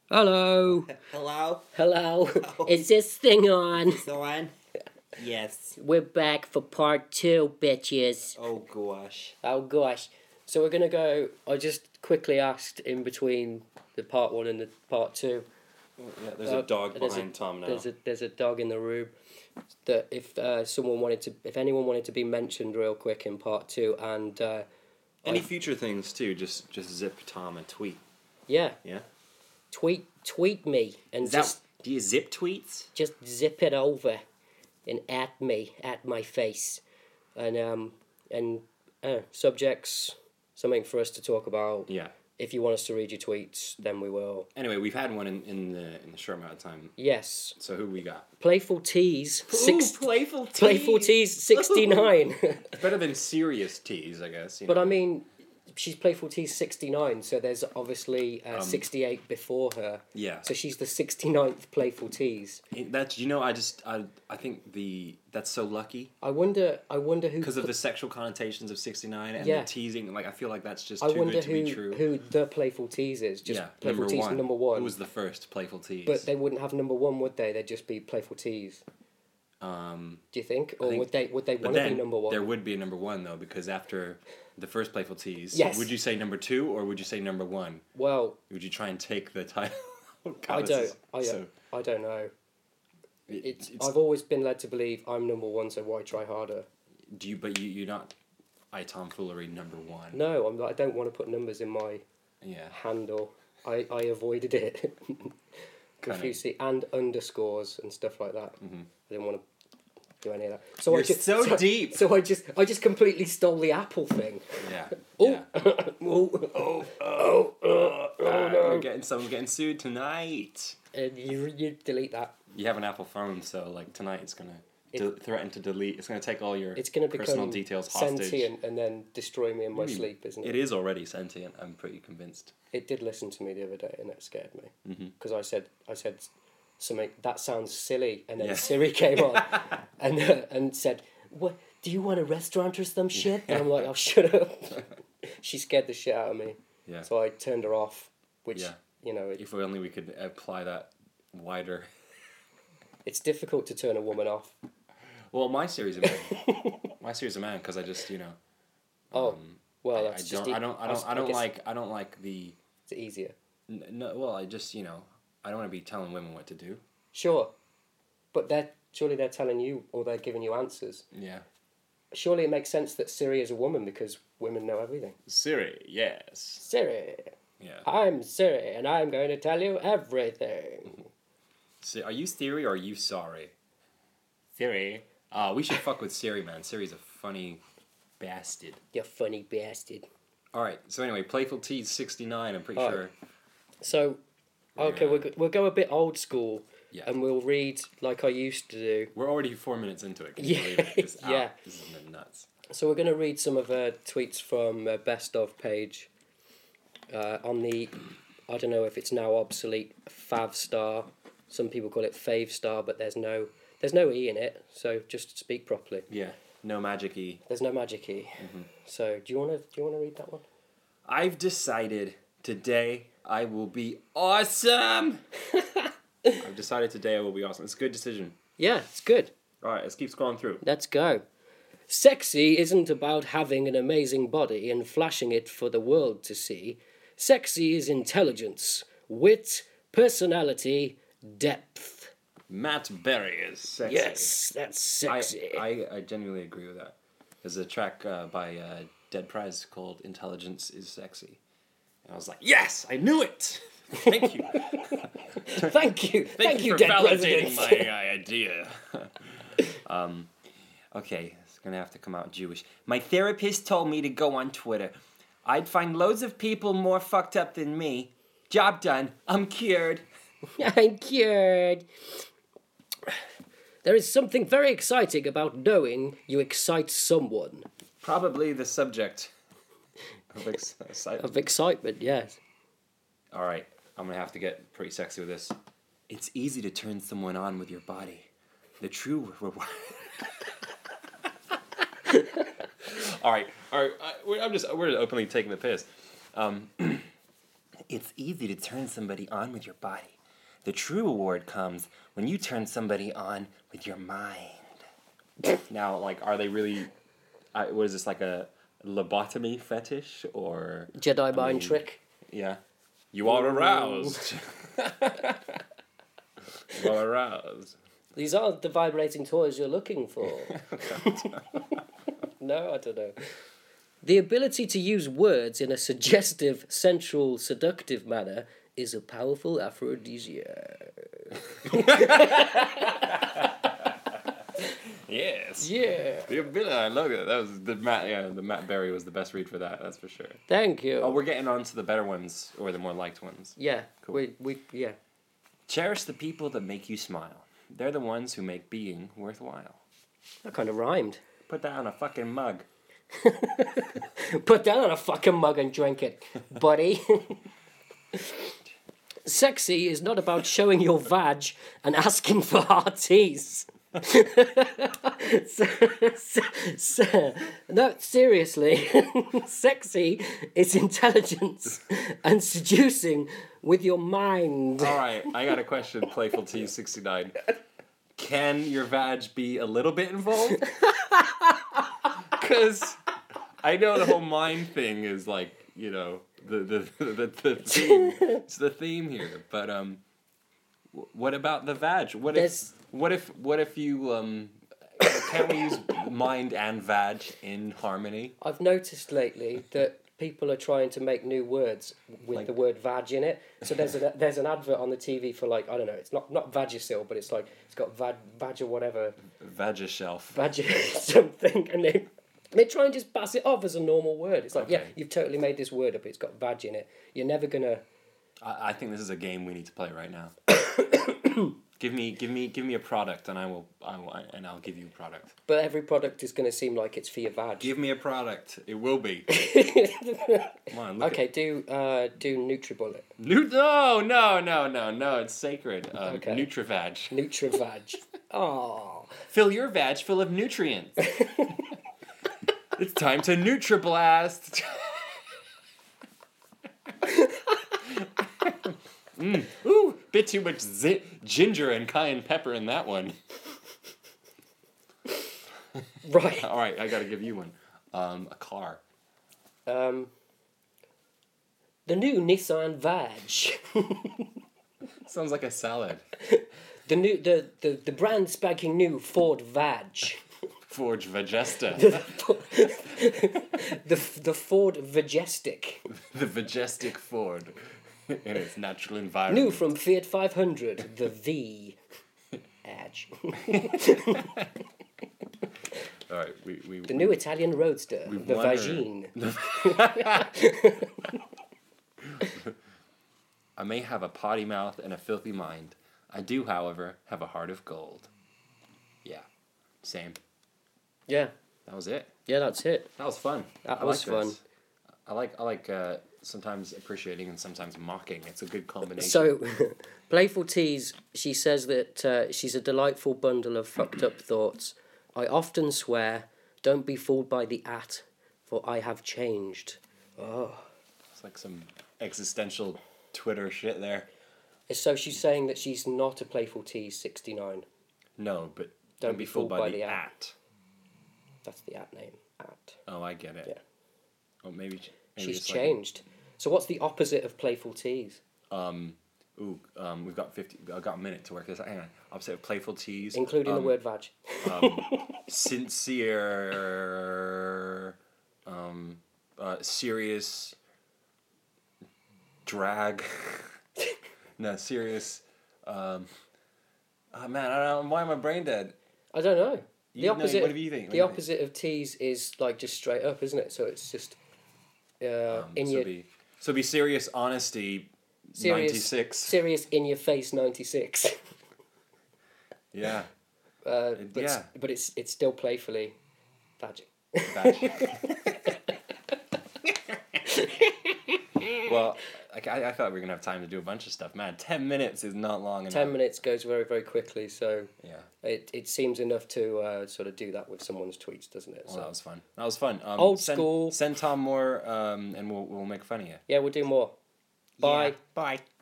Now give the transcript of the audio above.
Hello. Hello? Hello. Oh. Is this thing on? So on? Yes. We're back for part 2, bitches. Oh gosh. Oh gosh. So we're gonna go. I just quickly asked in between the part 1 and the part 2. Yeah, there's a dog there's behind Tom now. There's a dog in the room. That if anyone wanted to be mentioned real quick in part 2, and Any future things too, just zip Tom a tweet. yeah, Yeah? tweet me and Do you zip tweets? just zip it over and at me, at my face, and subjects, something for us to talk about. Yeah. If you want us to read your tweets, then we will. Anyway, we've had one in the short amount of time. Yes. So who we got? Playful Tease. Playful Tease. Playful Tease 69. Better than serious tease, I guess. But I mean, she's Playful Tease 69, so there's obviously 68 before her. Yeah. So she's the 69th Playful Tease. That's I think that's so lucky I wonder who because of the sexual connotations of 69 and Yeah. the teasing. Like I feel like that's just I too wonder good to be true. who the Playful Tease is. Just Playful Tease number 1. Who was the first Playful Tease? But they wouldn't have number 1, would they? They'd just be Playful Tease. Do you think? Or would they want to be number 1? There would be a number 1 though, because after the first Playful Tease, Yes. would you say number 2 or would you say number 1? Well, Would you try and take the title? I don't know. I've always been led to believe I'm number 1, so why try harder? But you're not tomfoolery number 1. No, I don't want to put numbers in my Yeah. handle. I avoided it profusely, and underscores and stuff like that. Mm-hmm. I didn't want to do any of that. So You're I just so deep. So I just completely stole the Apple thing. Yeah. Oh. Yeah. No. We're getting sued tonight. And you delete that. You have an Apple phone, so like tonight it's gonna threaten to delete. It's gonna take all your It's going to personal become details hostage. sentient and then destroy me in my sleep, isn't it? It is already sentient. I'm pretty convinced. It did listen to me the other day, and it scared me. Mm-hmm. I said something that sounds silly, and then Yeah. Siri came on and said, "What? Do you want a restaurant or some shit?" And I'm like, "Oh, shut up!" She scared the shit out of me. Yeah. So I turned her off, which Yeah. It, If only we could apply that wider. it's difficult to turn a woman off. Well, my series of man, because I just Well, that's I just don't like the it's easier. no. Well, I just I don't want to be telling women what to do. Sure, but surely they're telling you, or they're giving you answers. Yeah. Surely it makes sense that Siri is a woman because women know everything. Siri, yes. Siri. Yeah. I'm Siri, and I'm going to tell you everything. So, are you Siri or are you sorry? Siri. We should fuck with Siri, man. Siri's a funny bastard. You funny bastard. All right. So anyway, Playful Tease 69. I'm pretty sure. So, okay, Yeah. we'll go a bit old school, Yeah. and we'll read like I used to do. We're already 4 minutes into it. Can you Yeah, believe it? This yeah. This has been nuts. So we're going to read some of tweets from Best Of page on the, I don't know if it's now obsolete, Favstar. Some people call it Favestar, but there's no E in it, so just speak properly. Yeah. No magic E. There's no magic E. So do you want to read that one? I've decided today I will be awesome. I've decided today I will be awesome. It's a good decision. Yeah, it's good. All right, let's keep scrolling through. Let's go. Sexy isn't about having an amazing body and flashing it for the world to see. Sexy is intelligence, wit, personality, depth. Matt Berry is sexy. Yes, that's sexy. I genuinely agree with that. There's a track by Dead Prize called Intelligence is Sexy. And I was like, yes, I knew it. Thank you. Thank you. Thank you, for dead validating president. my idea. Okay, it's going to have to come out Jewish. My therapist told me to go on Twitter. I'd find loads of people more fucked up than me. Job done. I'm cured. I'm cured. There is something very exciting about knowing you excite someone. Probably the subject of excitement. Of excitement, yes. All right, I'm going to have to get pretty sexy with this. It's easy to turn someone on with your body. The true reward. All right. We're openly taking the piss. It It's easy to turn somebody on with your body. The true award comes when you turn somebody on with your mind. Now, like, are they really... what is this, like a lobotomy fetish, or... Jedi mind trick. Yeah. You are aroused. You are aroused. These aren't the vibrating toys you're looking for. No, I don't know. The ability to use words in a suggestive, sensual, seductive manner is a powerful aphrodisiac. Yes. Yeah. The ability, I love it. That was the Matt Berry was the best read for that. That's for sure. Thank you. Oh, we're getting on to the better ones or the more liked ones. Yeah. Cool. Yeah. Cherish the people that make you smile. They're the ones who make being worthwhile. That kind of rhymed. Put that on a fucking mug. Put that on a fucking mug and drink it, buddy. Sexy is not about showing your vag and asking for hearties. No, seriously. Sexy is intelligence and seducing with your mind. All right, I got a question, Playful T69. Can your vag be a little bit involved? Because I know the whole mind thing is like, you know, the theme. It's the theme here. But what about the vag? What if you can't we use mind and vag in harmony? I've noticed lately that people are trying to make new words with Like- the word vag in it. So there's an advert on the TV for, like, I don't know, it's not Vagisil, but it's like it's got vag or whatever, Vagishelf. vag something, and they try and just pass it off as a normal word. It's like, yeah, Okay. you've totally made this word up. It's got vag in it. You're never gonna. I think this is a game we need to play right now. Give me a product, and I'll give you a product. But every product is gonna seem like it's for your vag. Give me a product. It will be. Come on. Look Okay, do NutriBullet. No. It's sacred. Okay. Nutravag. NutriVag. Oh. Fill your vag full of nutrients. It's time to Nutriblast. Ooh, bit too much ginger and cayenne pepper in that one. Right. All right, I gotta give you one. A car. The new Nissan Vag. Sounds like a salad. The brand spanking new Ford Vag. Forge Vegesta. The Ford Vajestic. The Majestic Ford in its natural environment. New from Fiat 500, the V. Edge. All right, we The new Italian Roadster, We've the won her. Vagine. I may have a potty mouth and a filthy mind. I do, however, have a heart of gold. Yeah, same. Yeah, That was it. yeah, that's it. That was fun. That I was like fun. this. I like sometimes appreciating and sometimes mocking. It's a good combination. So, Playful Tease, she says that she's a delightful bundle of fucked up thoughts. I often swear, don't be fooled by the at, for I have changed. Oh. It's like some existential Twitter shit there. So she's saying that she's not a Playful Tease 69. No, but don't be fooled by the at. That's the at name. At. Oh, I get it. Yeah. Oh, maybe She's it's like- changed. So what's the opposite of Playful Tease? We've got 50. I've got a minute to work this out. Hang on. Opposite of playful tease. Including the word vag. Sincere. Serious. Drag. No, serious. Oh man, I don't know. Why am I brain dead? I don't know. The opposite. What do you think? What The do you think? opposite of tease is like just straight up, isn't it? So it's just in So your be serious honesty. serious 96. serious in your face 96. Yeah. But but it's still playfully vag. Well, I thought we were gonna have time to do a bunch of stuff. Man, 10 minutes is not long enough. 10 minutes goes very, very quickly, so Yeah. it seems enough to sort of do that with someone's tweets, doesn't it? Well, So that was fun. That was fun. Old school. Send Tom more, and we'll make fun of you. yeah, we'll do more. Bye. Yeah. Bye.